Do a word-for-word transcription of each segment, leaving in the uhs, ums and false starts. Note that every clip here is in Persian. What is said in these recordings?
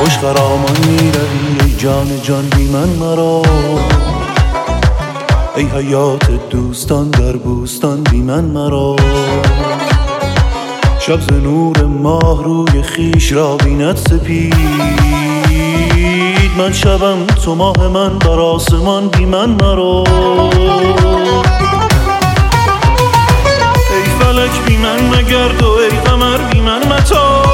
خوش خرامان میروی ای جان جان بی من مرا، ای حیات دوستان در بوستان بی من مرا. شب ز نور ماه روی خیش را بیند سپید، من شبم تو ماه من بر آسمان بی من مرا. ای فلک بی من مگرد و ای قمر بی من متاب،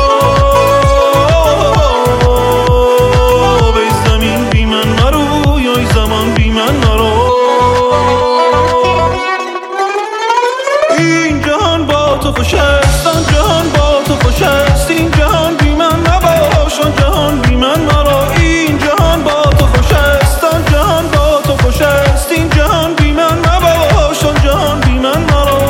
ای زمین بی من مروی ای زمان بی من مرا. این جهان با تو خوش است، آن جهان با تو خوش است، این جهان بی من نباش آن جهان بی من مرا. این جهان با تو خوش است، آن جهان با تو خوش است، این جهان بی من نباش آن جهان بی من مرا.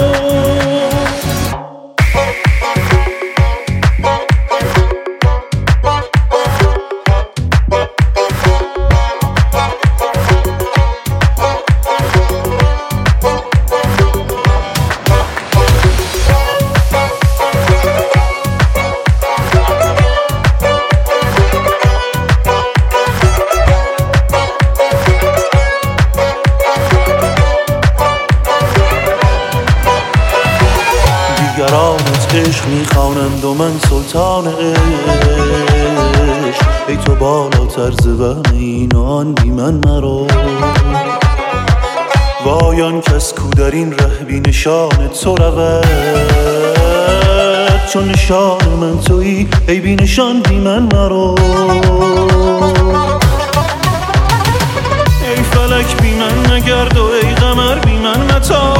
دیگرانت عشق میخوانند و من سلطان عشق، ای تو بالاتر ز وهم این و آن بی من مرا. وای آن کس کو در این ره بی نشان تو رود، چون نشان من تویی ای بی نشان بی من مرا. ای فلک بی من نگرد و ای قمر بی من متاب،